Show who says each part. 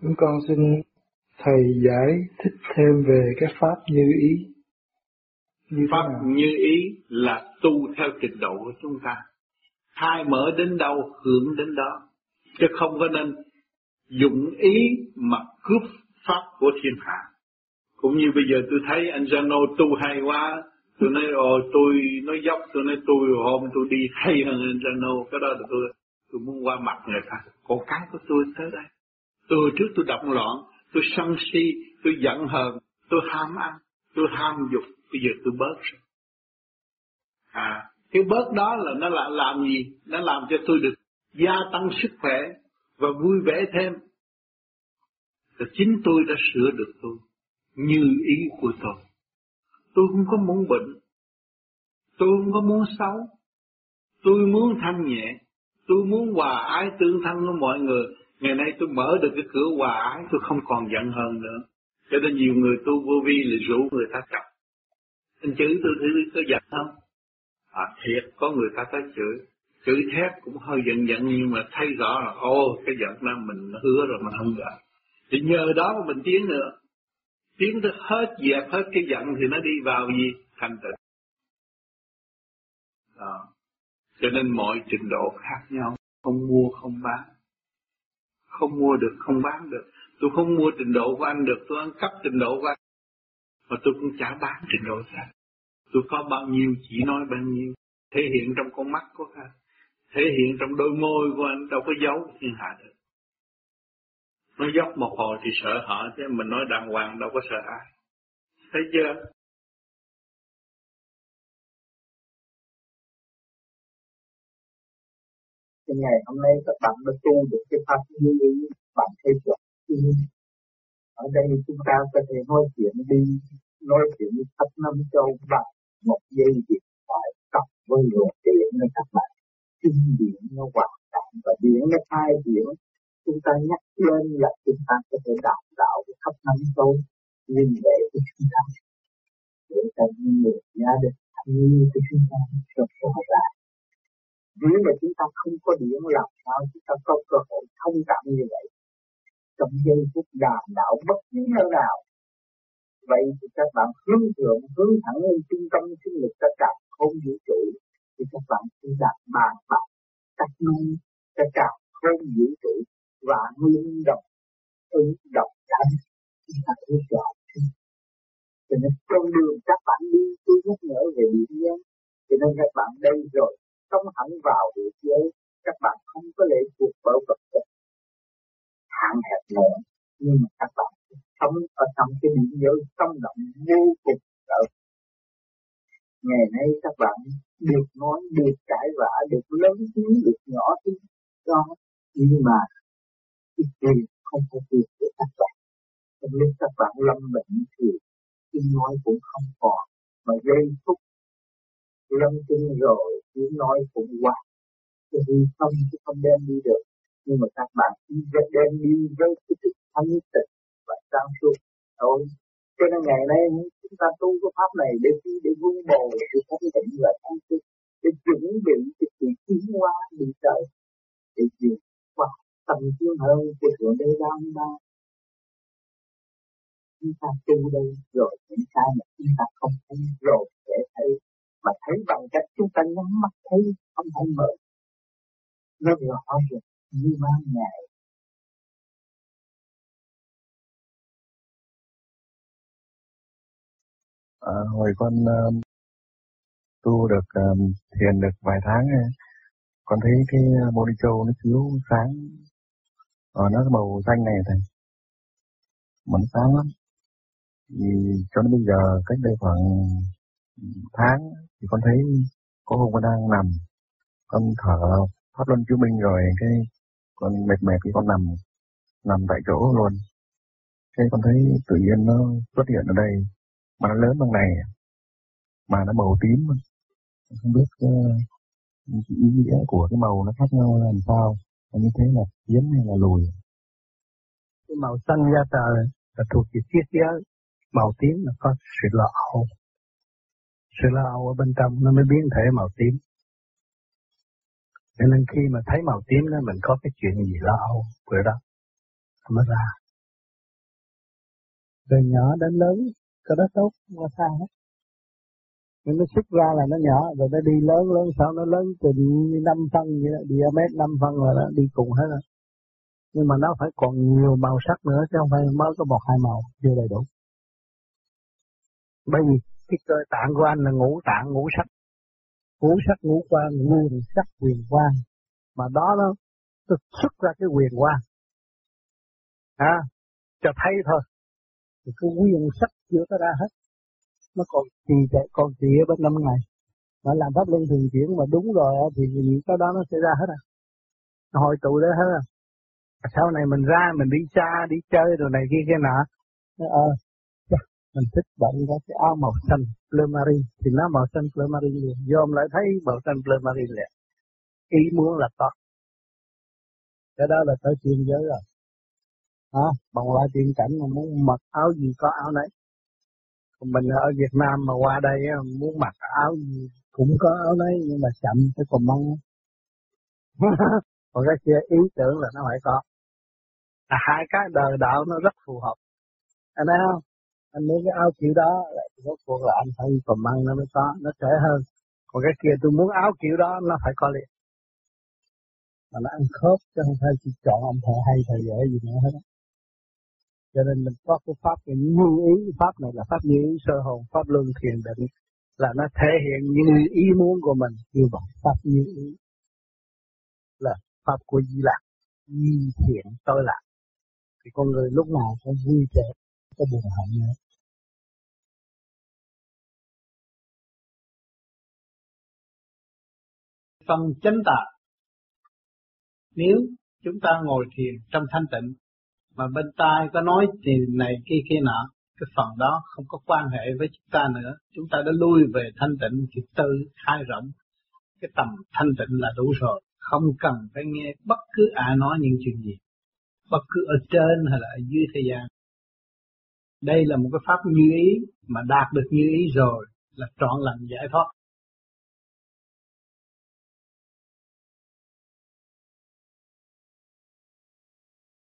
Speaker 1: Chúng con xin Thầy giải thích thêm về cái pháp như ý.
Speaker 2: Pháp như ý là tu theo trình độ của chúng ta. Khai mở đến đâu hưởng đến đó. Chứ không có nên dụng ý mà cướp pháp của thiên hạ. Cũng như bây giờ tôi thấy anh Jano tu hay quá, tôi nói tôi nói dốc, tôi nói tôi hôm tôi đi hay hơn anh Jano, cái đó là tôi muốn qua mặt người ta. Còn cái của tôi tới đây, từ trước tôi động loạn, tôi sân si, tôi giận hờn, tôi ham ăn, tôi ham dục, bây giờ tôi bớt rồi. Cái bớt đó là nó làm gì? Nó làm cho tôi được gia tăng sức khỏe và vui vẻ thêm. Thì chính tôi đã sửa được tôi như ý của tôi. Tôi không có muốn bệnh, tôi không có muốn xấu, tôi muốn thanh nhẹ, tôi muốn hòa ái tương thân với mọi người. Ngày nay tôi mở được cái cửa hòa ái, tôi không còn giận hờn nữa. Cho nên nhiều người tu vô vi là rủ người ta cặp. Anh chửi tôi có giận không? Thiệt có người ta tới chửi thét cũng hơi giận nhưng mà thấy rõ là cái giận đó mình hứa rồi mình không giận. Thì nhờ đó mà mình tiến nữa. Tiến tới hết dẹp hết cái giận thì nó đi vào gì? Thanh tịnh. Đó. Cho nên mọi trình độ khác nhau, không mua không bán. Không mua được, không bán được. Tôi không mua trình độ của anh được, tôi ăn cắp trình độ của anh. Mà tôi cũng chả bán trình độ khác. Tôi có bao nhiêu chỉ nói bao nhiêu. Thể hiện trong con mắt của anh, thể hiện trong đôi môi của anh, đâu có giấu thiên hạ được. Nói dốc một hồi thì sợ họ, chứ mình nói đàng hoàng đâu có sợ ai. Thấy chưa?
Speaker 3: Cái ngày hôm nay các bạn đã tu được cái pháp như ý, bạn thấy rõ. Ở đây chúng ta có thể nói chuyện với khắp năm châu bằng một giây điện thoại cặp với luồng điện với các bạn. Kinh điển nó hoạt động và điện nó khai điện. Chúng ta nhắc lên là chúng ta có thể đạt đạo với khắp năm châu, nhìn để của chúng ta, để cho những người gia đình như của chúng ta rất rõ ràng. Nếu mà chúng ta không có điện làm sao chúng ta có cơ hội thông cảm như vậy trong giây phút đàm đạo bất cứ nơi nào. Vậy thì các bạn hướng thẳng lên trung tâm sinh lực tất cả không vũ trụ thì các bạn sẽ đạt bàn bạc các nơi tất cả không vũ trụ và nguyên động động thanh chúng ta thấy rõ. Cho nên con đường các bạn đi tôi nhắc nhở về điện nhân. Cho nên các bạn đây rồi sống hẳn vào địa giới, các bạn không có lệ thuộc vào vật chất hạn hẹp nữa, nhưng mà các bạn sống ở trong cái địa giới sống động vô cùng lợi. Ngày nay các bạn được nói, được cãi vã, được lớn tiếng, được nhỏ tiếng đó, nhưng mà cái gì không có việc của các bạn. Trong lúc các bạn lâm bệnh thì tiếng nói cũng không còn, mà giây phút lâm chung rồi tiếng nói cũng quá. Thì không chứ không đem đi được. Nhưng mà các bạn chỉ đem đi với cái sự thanh tịnh và sáng suốt thôi. Cho nên ngày nay chúng ta tu cái pháp này để vun bồi sự thanh tịnh và sáng suốt, để chuẩn bị cái sự tiến hóa đi tới, để vượt qua tầm tiến hơn của thượng đế đam ma. Chúng ta tu đây rồi những cái mà chúng ta không thấy rồi để thấy, mà thấy bằng cách chúng ta nhắm mắt thấy, không thấy mở. Nó rõ ràng như ban ngày.
Speaker 4: Hồi con tu được thiền được vài tháng, con thấy cái bồ đề châu nó chiếu sáng, nó màu xanh này thầy, mà nó sáng lắm. Thì cho đến bây giờ cách đây khoảng tháng thì con thấy có hôm con đang nằm, con thở pháp luân chiếu minh rồi, cái con mệt thì con nằm tại chỗ luôn. Cái con thấy tự nhiên nó xuất hiện ở đây, mà nó lớn bằng này, mà nó màu tím. Không biết ý nghĩa của cái màu nó khác nhau làm sao, như thế là tiến hay là lùi.
Speaker 5: Cái màu xanh da trời là thuộc về triết giới, màu tím là có sự lo âu. Sự lo âu ở bên trong nó mới biến thể màu tím. Cho nên khi mà thấy màu tím đó mình có cái chuyện gì lo âu bữa đó nó mới ra. Từ nhỏ đến lớn, cái đó tốt, không có sao hết. Nhưng nó xuất ra là nó nhỏ, rồi nó đi lớn sau nó lớn từ 5 phân vậy đó, diamet 5 phân rồi đó, đi cùng hết rồi. Nhưng mà nó phải còn nhiều màu sắc nữa, chứ không phải mới có 1-2 màu, chưa đầy đủ. Bởi vì cái cơ tạng của anh là ngũ tạng ngũ sắc ngũ quan, nguyên sắc quyền quan, mà đó nó xuất ra cái quyền quan, cho thấy thôi. Thì cái quyền sắc chưa có ra hết, nó còn trì ở bên 5 ngày. Nó làm pháp luân thường chuyển mà đúng rồi thì những cái đó nó sẽ ra hết nó hội tụ đấy hết Sau này mình ra mình đi xa đi chơi rồi này kia kia nọ, mình thích bận có cái áo màu xanh bleu marine thì nó màu xanh bleu marine liền, dòm lại thấy màu xanh bleu marine liền, ý muốn là có. Cái đó là tới chuyên giới rồi. Bằng lại tiền cảnh mà muốn mặc áo gì có áo nấy. Còn mình ở Việt Nam mà qua đây muốn mặc áo gì cũng có áo nấy, nhưng mà chậm cái còn mong. Còn cái kia ý tưởng là nó phải có. Hai cái đời đạo nó rất phù hợp. Anh thấy không? Anh muốn cái áo kiểu đó là rốt cuộc là anh phải còn măng nó mới có, nó trẻ hơn. Còn cái kia tôi muốn áo kiểu đó nó phải có liền. Mà nó ăn khớp chứ không phải chỉ chọn ông thợ hay thợ dễ gì nữa hết. Cho nên mình có cái pháp như ý, pháp này là pháp như ý sơ hồn, pháp luân thiền định, là nó thể hiện như ý muốn của mình. Như vậy pháp như ý là pháp của Di Lạc, di thiện tối lạc. Thì con người lúc nào cũng vui vẻ, có buồn hận nữa.
Speaker 2: Phần chánh tà, nếu chúng ta ngồi thiền trong thanh tịnh mà bên tai có nói gì này kia nọ, cái phần đó không có quan hệ với chúng ta nữa, chúng ta đã lui về thanh tịnh thì tự khai rộng cái tầm thanh tịnh là đủ rồi, không cần phải nghe bất cứ ai nói những chuyện gì, bất cứ ở trên hay là ở dưới thế gian. Đây là một cái pháp như ý, mà đạt được như ý rồi là trọn lành giải thoát.